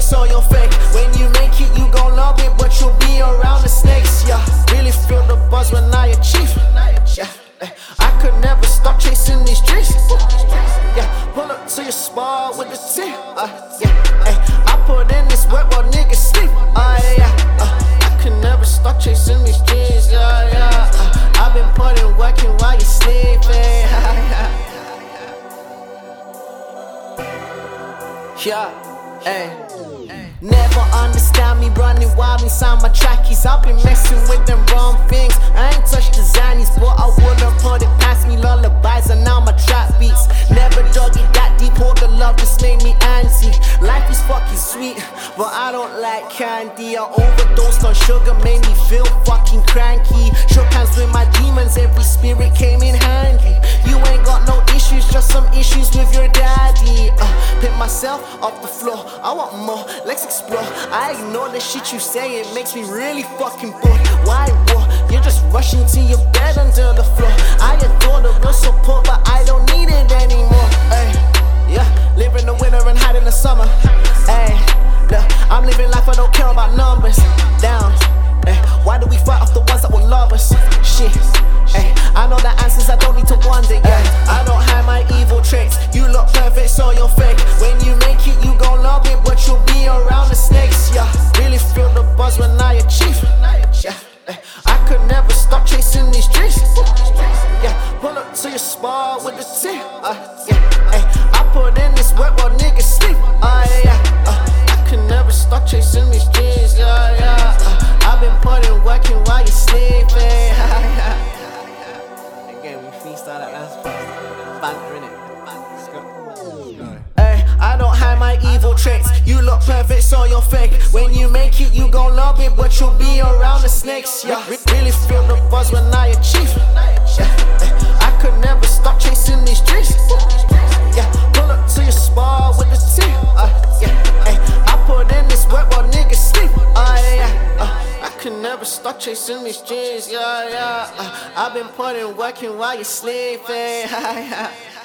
so you're fake. When you make it, you gon' love it, but you'll be around the snakes, yeah. Really feel the buzz when I achieve, yeah. I could never stop chasing these dreams, yeah. Pull up to your spot with the team, yeah. I put in this work while niggas sleep, yeah. I could never stop chasing these dreams, yeah. I've been putting work in while you're sleeping, yeah, ayy. Never understand me running wild inside my trackies. I've been messing with them wrong things. I ain't touched the zannies, but I wouldn't put it past me. Lullabies and now my trap beats. Never dug it that deep, all the love just made me antsy. Life is fucking sweet, but I don't like candy. I overdosed on sugar, made me feel fucking cranky. Shook hands with my demons, every spirit came in handy. You ain't got no issues, just some issues with your daddy. Pick myself off the floor, I want more, let's explore. I ignore the shit you say, it makes me really fucking bored. Why war? You're just rushing to your bed under the floor. I adore the real support, but I don't need it anymore. Ay, yeah, live in the winter and hide in the summer. Ay, look, I'm living life, I don't care about numbers. Down, ay, why do we fight off the ones that will love us? Shit, ay, I know the answers, I don't need to wonder, yeah. I don't hide my evil traits, you look perfect, so you're fake. When you make it, you gon' love it, but you'll be around the snakes, yeah. Really feel the buzz when I achieve, yeah. I could never stop chasing these dreams, yeah. Pull up to your spot with the team, yeah. I put in this work while niggas sleep, yeah. I could never stop chasing these dreams, yeah. I've been putting work in while you're sleeping, Again, we freestyle that last part. Banter, innit? Let's go. I don't hide my evil traits. You look perfect, so you're fake. When you make it, you gon' love it, but you'll be around the snakes, yeah. Really feel the buzz when I achieve, yeah. I could never stop chasing these dreams, yeah. Pull up to your spot with the team, yeah. I put in this work while niggas sleep, yeah. I could never stop chasing these dreams, yeah. I've been putting work in while you're sleeping,